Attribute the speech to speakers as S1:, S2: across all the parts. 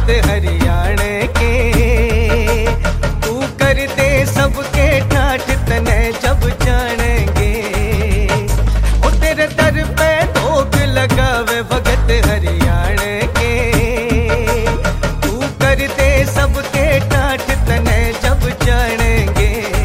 S1: हरियाणे के। तू कर दे सबके ठाठ तने जब जानेंगे, ओ तेरे दर पे भोग लगावे भगत हरियाणे के। तू कर दे सबके ठाठ तने जब जानेंगे।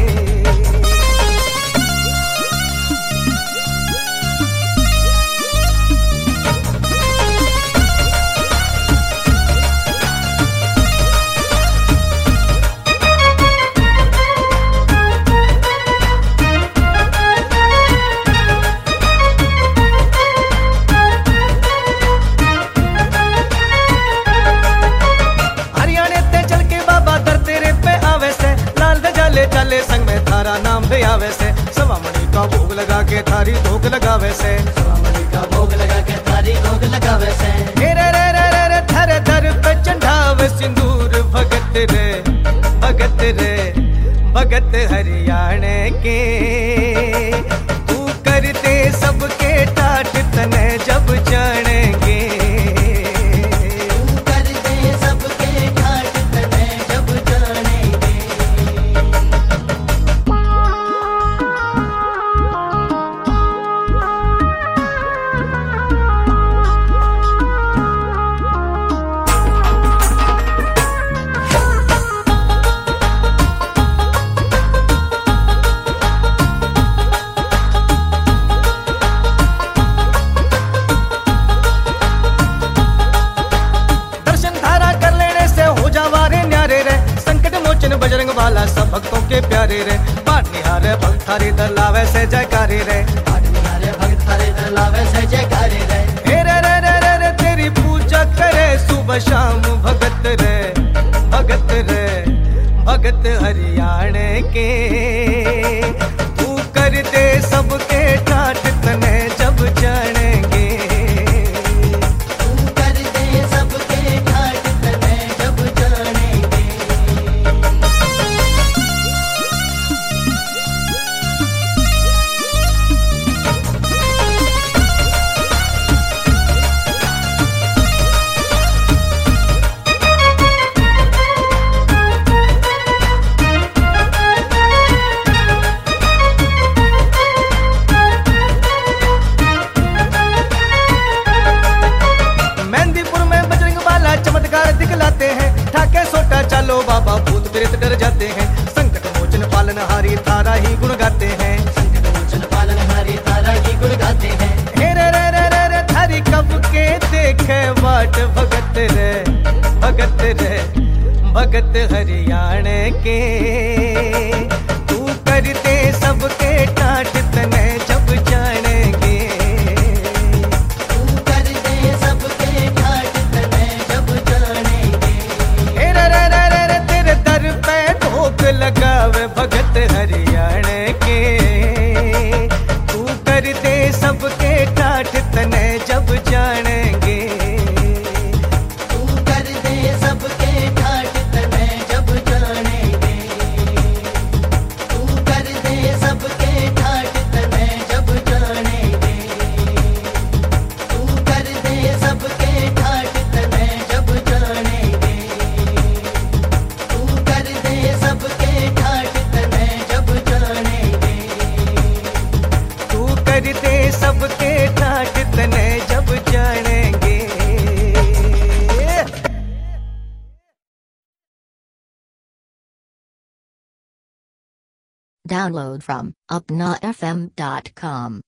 S1: चले संग में थारा नाम भी आवे से, सवामणि का भोग लगा के थारी भोग लगावे से।
S2: सवामणि का भोग लगा के थारी भोग लगावे से।
S1: रे रे रे रे रे थर थर पे चढ़ावे सिंदूर भगत रे, भगत रे भगत हरियाणे के। तू कर दे सबके ठाठ तने जब जानेंगे।
S2: तू कर दे सबके ठाठ तने जब जानेंगे।
S1: बजरंग वाला सब भक्तों के प्यारे रे, बाट निहारे भक्त थारी दलावे से जयकारी रे।
S2: बाट निहारे भक्त थारी दलावे से जयकारी रे।
S1: रे रे रे रे रे तेरी पूजा करे सुबह शाम भगत रे, भगत रे भगत हरियाणे के। तू कर दे सबके ठाठ तने जब जानेंगे।
S2: तू कर दे सबके ठाठ तने जब जानेंगे।
S1: चमत्कार दिखलाते हैं, ठाके सोटा चालो बाबा भूत प्रेत डर जाते हैं। संकट मोचन पालन हारी थारा ही गुण गाते हैं।
S2: संकट मोचन पालन हारी थारा ही गुण गाते हैं।
S1: रे रे रे रे रे थारी कब के देखे बाट भगत रे, भगत रे भगत हरियाणे के। तू कर दे सबके ठाठ तने जब जानेंगे। लगावे भगत हरियाणे के। तू कर दे सबके ठाठ तने जब जानेंगे।
S2: तू कर दे सबके ठाठ तने जब जानेंगे। तू कर दे सबके ठाठ तने जब जानेंगे। तू कर दे सबके ठाठ तने जब जानेंगे। तू कर दे सबके ठाठ तने जब जानेंगे।
S1: तू कर दे सबके ठाठ तने जब जानेंगे।
S3: Download from upnafm.com.